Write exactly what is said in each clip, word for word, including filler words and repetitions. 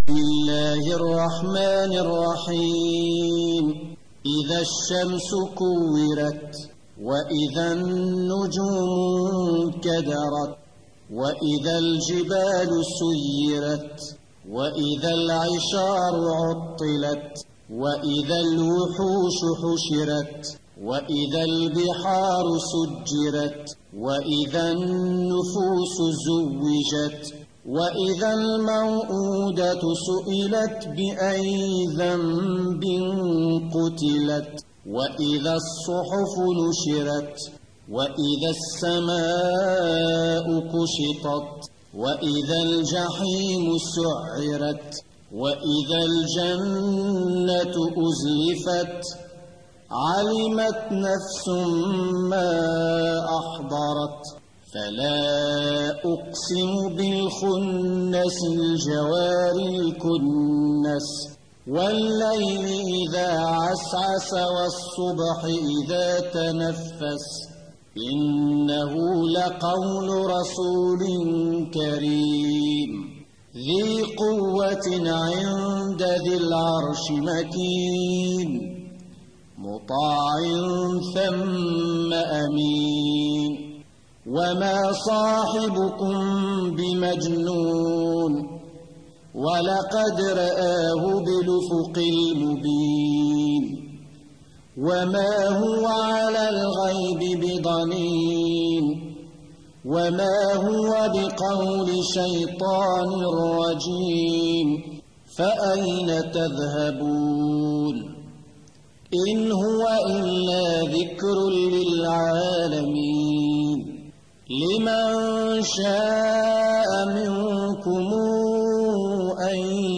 بسم الله الرحمن الرحيم إذا الشمس كورت وإذا النجوم كدرت وإذا الجبال سيرت وإذا العشار عطلت وإذا الوحوش حشرت وإذا البحار سجرت وإذا النفوس زوجت وإذا الموءودة سئلت بأي ذنب قتلت وإذا الصحف نشرت وإذا السماء كشطت وإذا الجحيم سعرت وإذا الجنة أزلفت علمت نفس ما أحضرت فلا أقسم بالخنس الجوار الكنس والليل إذا عسعس والصبح إذا تنفس إنه لقول رسول كريم ذي قوة عند ذي العرش مكين مطاع ثم أمين وما صاحبكم بمجنون ولقد رآه بالأفق المبين وما هو على الغيب بضنين وما هو بقول شيطان رجيم فأين تذهبون إن هو إلا ذكر للعالمين لمن شاء منكم أن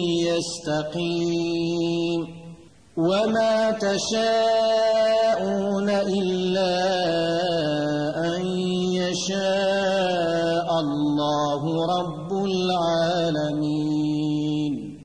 يستقيم وما تشاءون إلا أن يشاء الله رب العالمين.